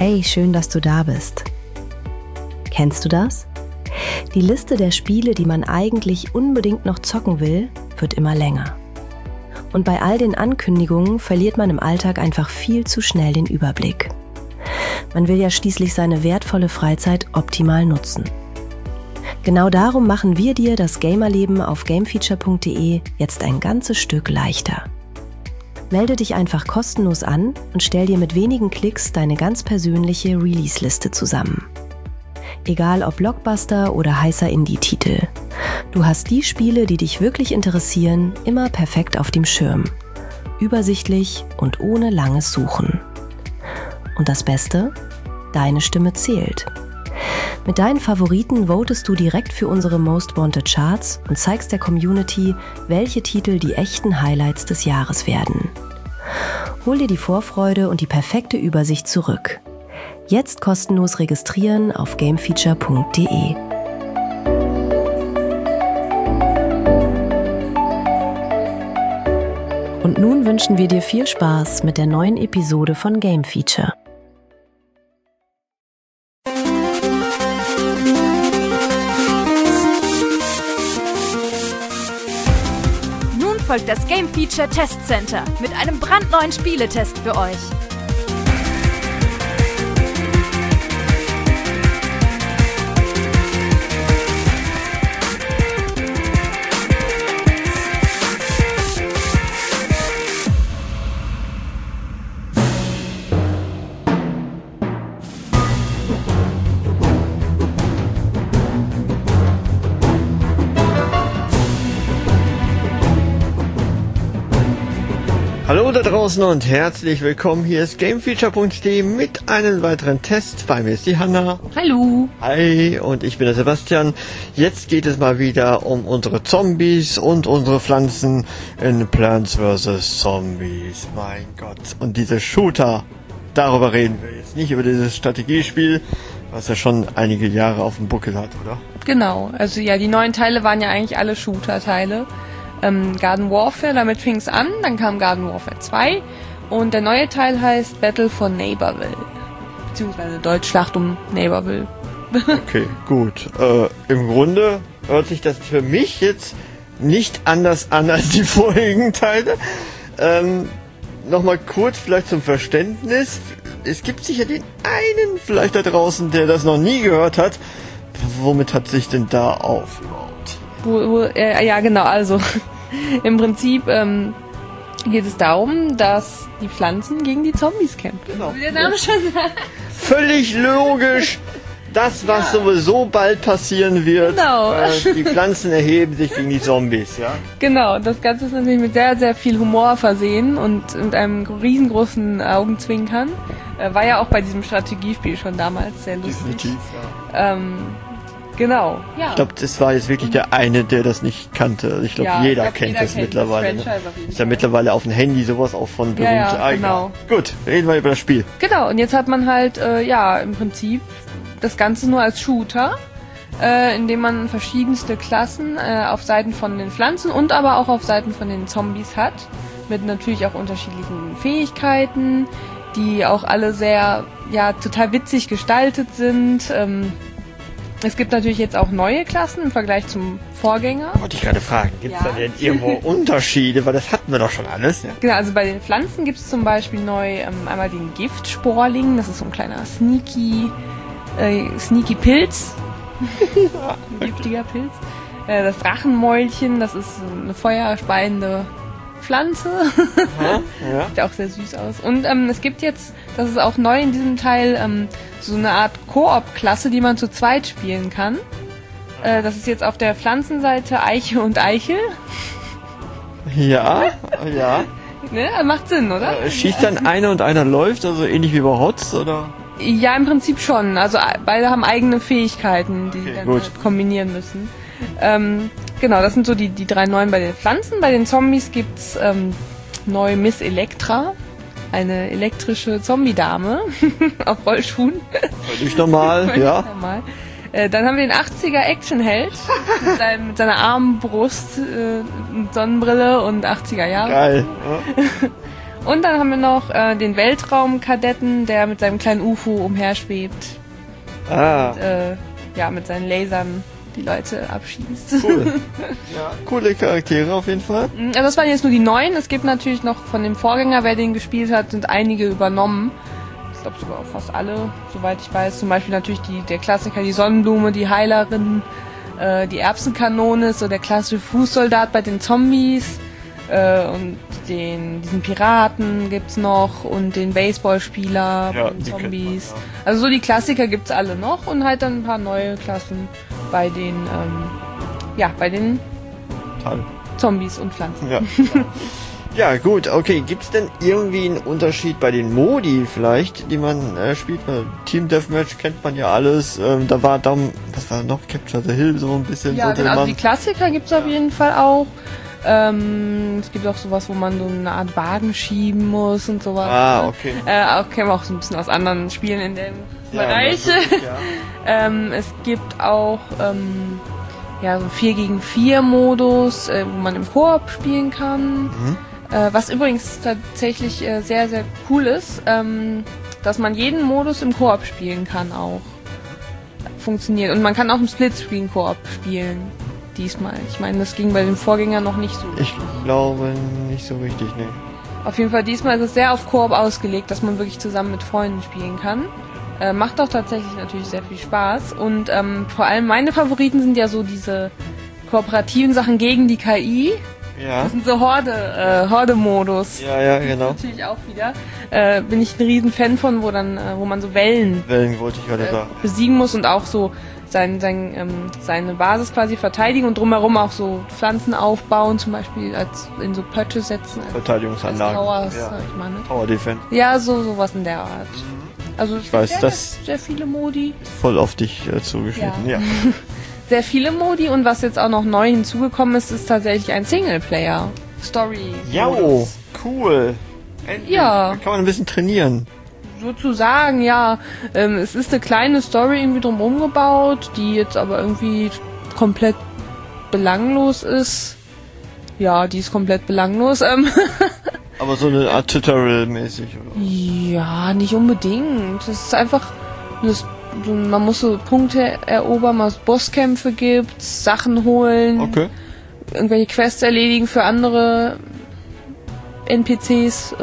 Hey, schön, dass du da bist. Kennst du das? Die Liste der Spiele, die man eigentlich unbedingt noch zocken will, wird immer länger. Und bei all den Ankündigungen verliert man im Alltag einfach viel zu schnell den Überblick. Man will ja schließlich seine wertvolle Freizeit optimal nutzen. Genau darum machen wir dir das Gamerleben auf gamefeature.de jetzt ein ganzes Stück leichter. Melde dich einfach kostenlos an und stell dir mit wenigen Klicks deine ganz persönliche Release-Liste zusammen. Egal ob Blockbuster oder heißer Indie-Titel. Du hast die Spiele, die dich wirklich interessieren, immer perfekt auf dem Schirm. Übersichtlich und ohne langes Suchen. Und das Beste? Deine Stimme zählt. Mit deinen Favoriten votest du direkt für unsere Most Wanted Charts und zeigst der Community, welche Titel die echten Highlights des Jahres werden. Hol dir die Vorfreude und die perfekte Übersicht zurück. Jetzt kostenlos registrieren auf gamefeature.de. Und nun wünschen wir dir viel Spaß mit der neuen Episode von Game Feature. Folgt das Game Feature Test Center mit einem brandneuen Spieletest für euch. Hallo da draußen und herzlich willkommen. Hier ist gamefeature.de mit einem weiteren Test. Bei mir ist die Hanna. Hallo. Hi, und ich bin der Sebastian. Jetzt geht es mal wieder um unsere Zombies und unsere Pflanzen in Plants vs. Zombies. Mein Gott. Und diese Shooter, darüber reden wir jetzt. Nicht über dieses Strategiespiel, was ja schon einige Jahre auf dem Buckel hat, oder? Genau. Also ja, die neuen Teile waren ja eigentlich alle Shooter-Teile. Garden Warfare, damit fing es an, dann kam Garden Warfare 2 und der neue Teil heißt Battle for Neighborville, beziehungsweise Deutsch Schlacht um Neighborville. Okay, gut. Im Grunde hört sich das für mich jetzt nicht anders an als die vorigen Teile. Nochmal kurz vielleicht zum Verständnis. Es gibt sicher den einen vielleicht da draußen, der das noch nie gehört hat. Womit hat sich denn da auf überhaupt? Ja, genau, also im Prinzip geht es darum, dass die Pflanzen gegen die Zombies kämpfen. Genau. Wie der Name schon sagt. Völlig logisch. Das, was sowieso bald passieren wird. Genau. Die Pflanzen erheben sich gegen die Zombies, ja? Genau, das Ganze ist natürlich mit sehr, sehr viel Humor versehen und mit einem riesengroßen Augenzwinkern. War ja auch bei diesem Strategiespiel schon damals sehr lustig. Definitiv, ja. Genau, ja. Ich glaube, das war jetzt wirklich der eine, der das nicht kannte. Ich glaube, jeder kennt das mittlerweile. Das ist ja mittlerweile auf dem Handy sowas auch von berühmt. Ja, genau. Gut, reden wir über das Spiel. Genau, und jetzt hat man halt, im Prinzip das Ganze nur als Shooter, indem man verschiedenste Klassen auf Seiten von den Pflanzen und aber auch auf Seiten von den Zombies hat. Mit natürlich auch unterschiedlichen Fähigkeiten, die auch alle sehr, total witzig gestaltet sind. Es gibt natürlich jetzt auch neue Klassen im Vergleich zum Vorgänger. Wollte ich gerade fragen, gibt es da denn irgendwo Unterschiede? Weil das hatten wir doch schon alles. Ja? Genau, also bei den Pflanzen gibt es zum Beispiel neu einmal den Giftsporling, das ist so ein kleiner Sneaky Pilz. Ein giftiger Pilz. Das Drachenmäulchen, das ist eine feuerspeiende Pflanze. Ja. Sieht auch sehr süß aus. Und es gibt jetzt, das ist auch neu in diesem Teil, so eine Art Koop-Klasse, die man zu zweit spielen kann. Das ist jetzt auf der Pflanzenseite Eiche und Eichel. Ja. Ne? Macht Sinn, oder? Schießt dann einer und einer läuft, also ähnlich wie bei Hotz, oder? Ja, im Prinzip schon. Also beide haben eigene Fähigkeiten, die sie dann halt kombinieren müssen. Genau, das sind so die drei neuen bei den Pflanzen. Bei den Zombies gibt's neu Miss Elektra, eine elektrische Zombie-Dame auf Rollschuhen. Völlig normal, ja. Normal. Dann haben wir den 80er Actionheld mit seiner armen Brust, Sonnenbrille und 80er Jahre. Geil. Und dann haben wir noch den Weltraumkadetten, der mit seinem kleinen UFO umherschwebt. Ah. Und, mit seinen Lasern die Leute abschießt. Cool. Ja, coole Charaktere auf jeden Fall. Also das waren jetzt nur die neuen. Es gibt natürlich noch von dem Vorgänger, wer den gespielt hat, sind einige übernommen. Ich glaube sogar auch fast alle, soweit ich weiß. Zum Beispiel natürlich der Klassiker, die Sonnenblume, die Heilerin, die Erbsenkanone, so der klassische Fußsoldat bei den Zombies. Und diesen Piraten gibt's noch und den Baseballspieler bei den Zombies. Also so die Klassiker gibt's alle noch und halt dann ein paar neue Klassen bei den Zombies und Pflanzen. Ja. Ja, gut, okay. Gibt's denn irgendwie einen Unterschied bei den Modi vielleicht, die man spielt? Weil Team Deathmatch kennt man ja alles. Was war noch? Capture the Hill so ein bisschen. Ja, genau, also die Klassiker gibt's auf jeden Fall auch. Es gibt auch sowas, wo man so eine Art Wagen schieben muss und sowas. Ah, okay. Auch kennen wir auch so ein bisschen aus anderen Spielen in dem Bereich. Es gibt auch so 4-gegen-4 Modus, wo man im Koop spielen kann. Was übrigens tatsächlich sehr, sehr cool ist, dass man jeden Modus im Koop spielen kann auch. Funktioniert. Und man kann auch im Splitscreen-Koop spielen. Diesmal. Ich meine, das ging bei dem Vorgänger noch nicht so. Ich glaube nicht so richtig, ne. Auf jeden Fall, diesmal ist es sehr auf Koop ausgelegt, dass man wirklich zusammen mit Freunden spielen kann. Macht auch tatsächlich natürlich sehr viel Spaß. Und vor allem meine Favoriten sind ja so diese kooperativen Sachen gegen die KI. Ja. Das sind so Horde-Modus. Ja, genau. Das natürlich auch wieder. Bin ich ein riesen Fan von, wo man so Wellen wollte ich gerade sagen. Besiegen muss und auch so seine Basis quasi verteidigen und drumherum auch so Pflanzen aufbauen, zum Beispiel in so Pötte setzen. Verteidigungsanlagen. Towers, sag ich mal, ne? Tower Defense. Ja, sowas in der Art. Also ich weiß, sehr viele Modi. Voll auf dich zugeschnitten, ja. Sehr viele Modi und was jetzt auch noch neu hinzugekommen ist tatsächlich ein Singleplayer-Story. Ja, cool. Endlich. Ja. Da kann man ein bisschen trainieren. Sozusagen, ja. Es ist eine kleine Story irgendwie drumherum gebaut, die jetzt aber irgendwie komplett belanglos ist. Ja, die ist komplett belanglos. Aber so eine Art Tutorial-mäßig, oder? Ja, nicht unbedingt. Es ist einfach, man muss so Punkte erobern, was Bosskämpfe gibt, Sachen holen, irgendwelche Quests erledigen für andere NPCs.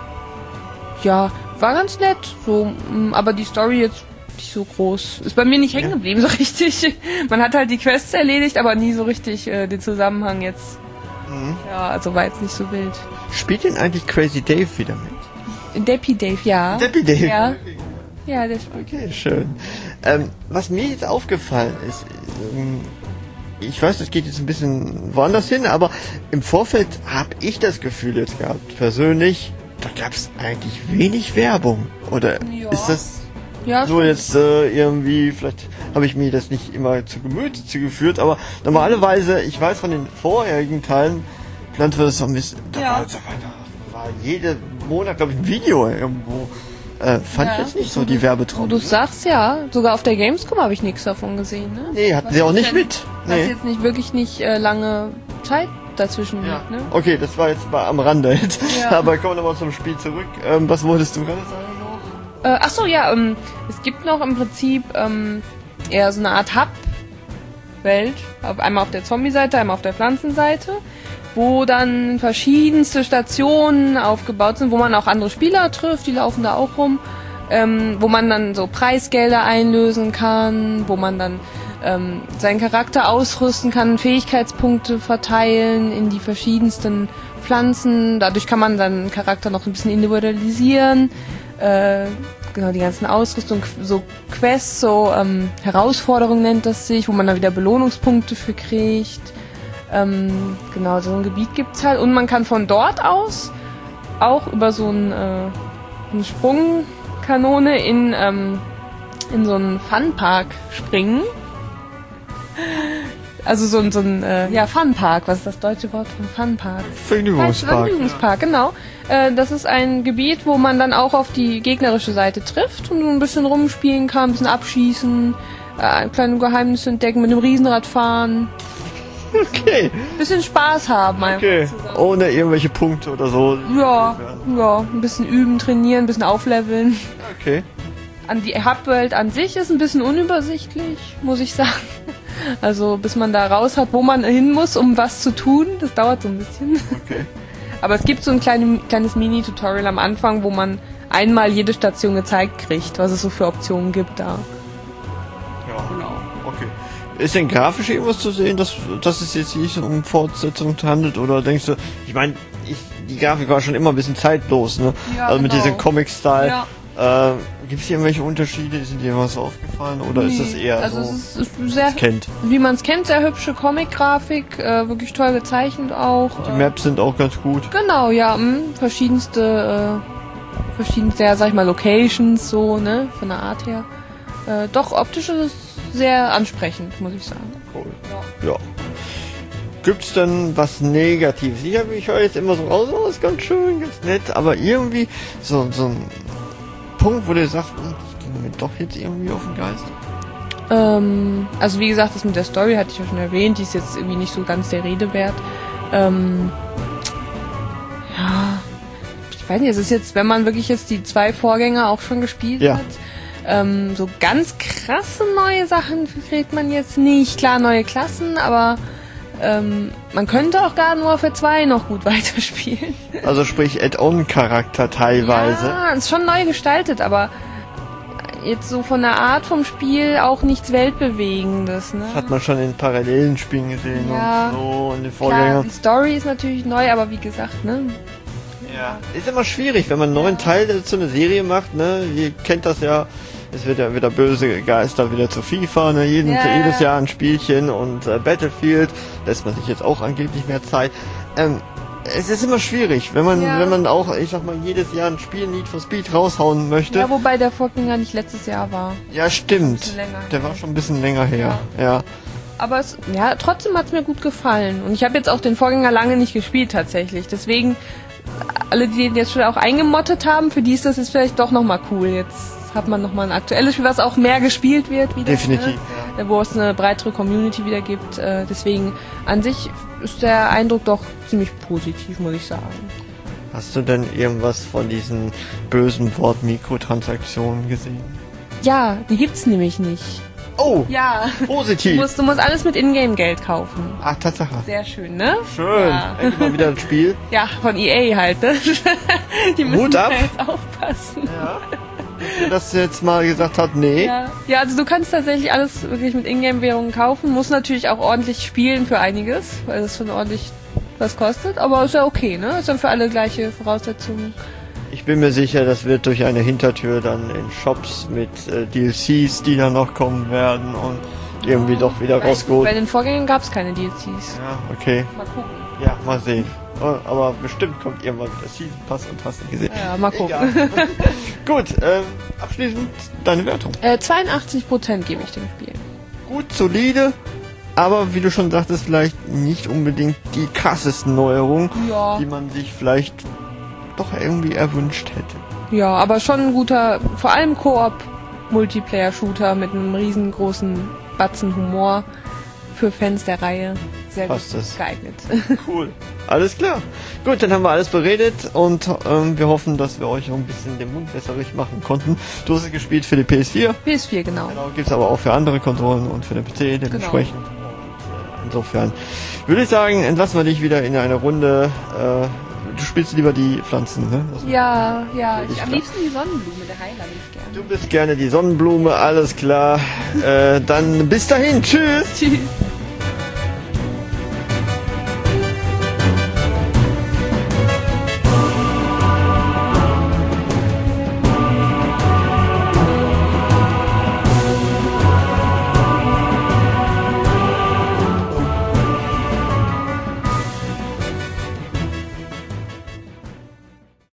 War ganz nett, so, aber die Story jetzt nicht so groß. Ist bei mir nicht hängen geblieben, so richtig. Man hat halt die Quests erledigt, aber nie so richtig den Zusammenhang jetzt. Ja, also war jetzt nicht so wild. Spielt denn eigentlich Crazy Dave wieder mit? Deppy Dave, ja. Deppy Dave? Ja. Ja, der spielt. Okay, schön. Was mir jetzt aufgefallen ist, ich weiß, das geht jetzt ein bisschen woanders hin, aber im Vorfeld habe ich das Gefühl jetzt gehabt, persönlich, da gab es eigentlich wenig Werbung. Oder ist das so jetzt irgendwie, vielleicht habe ich mir das nicht immer zu Gemüte geführt, aber normalerweise, ich weiß von den vorherigen Teilen, Plants vs. Zombies, da war jede Monat, glaube ich, ein Video irgendwo. Fand ich jetzt nicht so die Werbetrommel. Du sagst ja, sogar auf der Gamescom habe ich nichts davon gesehen, ne? Nee, hatten sie auch nicht mit. Nee. Das ist jetzt nicht lange Zeit dazwischen liegt, ne? Okay, das war jetzt mal am Rande jetzt. Ja. Aber kommen wir nochmal zum Spiel zurück. Was wolltest du gerade sagen noch? Es gibt noch im Prinzip eher so eine Art Hub-Welt. Einmal auf der Zombie-Seite, einmal auf der Pflanzenseite, wo dann verschiedenste Stationen aufgebaut sind, wo man auch andere Spieler trifft, die laufen da auch rum, wo man dann so Preisgelder einlösen kann, wo man dann seinen Charakter ausrüsten kann, Fähigkeitspunkte verteilen in die verschiedensten Pflanzen. Dadurch kann man seinen Charakter noch ein bisschen individualisieren. Genau, die ganzen Ausrüstung, so Quests, so Herausforderungen nennt das sich, wo man dann wieder Belohnungspunkte für kriegt. Genau, so ein Gebiet gibt's halt. Und man kann von dort aus auch über so eine Sprungkanone in so einen Funpark springen. Also so ein Funpark. Was ist das deutsche Wort von Funpark? Vergnügungspark. Vergnügungspark, genau. Das ist ein Gebiet, wo man dann auch auf die gegnerische Seite trifft und ein bisschen rumspielen kann, ein bisschen abschießen, kleine Geheimnisse entdecken, mit dem Riesenrad fahren. Okay. Bisschen Spaß haben einfach Okay. zusammen. Ohne irgendwelche Punkte oder so. Ja, ein bisschen üben, trainieren, ein bisschen aufleveln. Okay. Die Hubwelt an sich ist ein bisschen unübersichtlich, muss ich sagen. Also bis man da raus hat, wo man hin muss, um was zu tun, das dauert so ein bisschen. Okay. Aber es gibt so ein kleines Mini-Tutorial am Anfang, wo man einmal jede Station gezeigt kriegt, was es so für Optionen gibt da. Ja. Okay. Ist denn grafisch irgendwas zu sehen, dass es jetzt nicht um Fortsetzung handelt? Oder denkst du, ich meine, die Grafik war schon immer ein bisschen zeitlos, ne? Ja, also mit genau. diesem Comic-Style. Ja. Gibt es hier irgendwelche Unterschiede? Sind dir was aufgefallen? Oder ist das eher also so, es ist sehr, kennt? wie man es kennt, sehr hübsche Comic-Grafik, wirklich toll gezeichnet auch. Die Maps sind auch ganz gut. Genau, ja, verschiedenste, ja, sag ich mal, Locations, so, ne, von der Art her. Doch, optisch ist es sehr ansprechend, muss ich sagen. Cool. Ja. Gibt's denn was Negatives? Ich höre jetzt immer so raus, oh, ist ganz schön, ganz nett, aber irgendwie so ein Punkt, wo du sagst, das ging mir doch jetzt irgendwie auf den Geist. Also wie gesagt, das mit der Story hatte ich ja schon erwähnt, die ist jetzt irgendwie nicht so ganz der Rede wert. Ja, ich weiß nicht, es ist jetzt, wenn man wirklich jetzt die 2 Vorgänger auch schon gespielt hat, so ganz krasse neue Sachen kriegt man jetzt nicht. Klar, neue Klassen, aber man könnte auch gar nur für 2 noch gut weiterspielen. Also sprich Add-on-Charakter teilweise. Ja, ist schon neu gestaltet, aber jetzt so von der Art vom Spiel auch nichts Weltbewegendes. Ne? Das hat man schon in parallelen Spielen gesehen Ja. und so in den Klar, Vorgängern. die Story ist natürlich neu, aber wie gesagt, ne? Ja. Ist immer schwierig, wenn man einen neuen Teil zu einer Serie macht, ne? Ihr kennt das ja. Es wird ja wieder böse Geister wieder zu FIFA, ne? Jedes Jahr ein Spielchen und Battlefield lässt man sich jetzt auch angeblich mehr Zeit. Es ist immer schwierig, wenn man auch, ich sag mal, jedes Jahr ein Spiel Need for Speed raushauen möchte. Ja, wobei der Vorgänger nicht letztes Jahr war. Ja, stimmt. bisschen länger Der her. war schon ein bisschen länger her. Ja. Aber trotzdem hat es mir gut gefallen. Und ich habe jetzt auch den Vorgänger lange nicht gespielt tatsächlich. Deswegen, alle, die den jetzt schon auch eingemottet haben, für die ist das jetzt vielleicht doch nochmal cool. Jetzt hat man nochmal ein aktuelles Spiel, was auch mehr gespielt wird wieder. Definitiv. Ne? Wo es eine breitere Community wieder gibt. Deswegen an sich ist der Eindruck doch ziemlich positiv, muss ich sagen. Hast du denn irgendwas von diesen bösen Wort Mikrotransaktionen gesehen? Ja, die gibt's nämlich nicht. Oh, Ja. positiv. Du musst alles mit Ingame-Geld kaufen. Ach, Tatsache. Sehr schön, ne? Schön. Ja. Endlich mal wieder ein Spiel. Ja, von EA halt, ne? Die müssen Hut da ab. jetzt aufpassen. Ja. Dass ihr das jetzt mal gesagt hat, nee. Ja, also du kannst tatsächlich alles wirklich mit Ingame-Währungen kaufen. Muss natürlich auch ordentlich spielen für einiges, weil das schon ordentlich was kostet. Aber ist ja okay, ne? Ist dann für alle gleiche Voraussetzungen. Ich bin mir sicher, das wird durch eine Hintertür dann in Shops mit DLCs, die dann noch kommen werden und irgendwie doch wieder Bei rausgeholt. den Vorgängern gab es keine DLCs. Ja, okay. Mal gucken. Ja, mal sehen. Oh, aber bestimmt kommt irgendwann wieder Season Pass und hast du gesehen. Ja, mal gucken. Egal. Gut, abschließend deine Wertung. 82% gebe ich dem Spiel. Gut, solide, aber wie du schon sagtest, vielleicht nicht unbedingt die krassesten Neuerungen, Ja. die man sich vielleicht doch irgendwie erwünscht hätte. Ja, aber schon ein guter, vor allem Koop-Multiplayer-Shooter mit einem riesengroßen Batzen Humor für Fans der Reihe. Sehr Passt gut es. geeignet. Cool. Alles klar. Gut, dann haben wir alles beredet und wir hoffen, dass wir euch auch ein bisschen den Mund wässerig machen konnten. Du hast es gespielt für die PS4. PS4, genau. Genau, gibt's aber auch für andere Konsolen und für den PC dementsprechend. Und, insofern würde ich sagen, entlassen wir dich wieder in eine Runde. Du spielst lieber die Pflanzen, ne? Ja, Ich am glaub- liebsten die Sonnenblume, der Heiler will ich gerne. Du bist gerne die Sonnenblume, alles klar. Dann bis dahin, tschüss. Tschüss.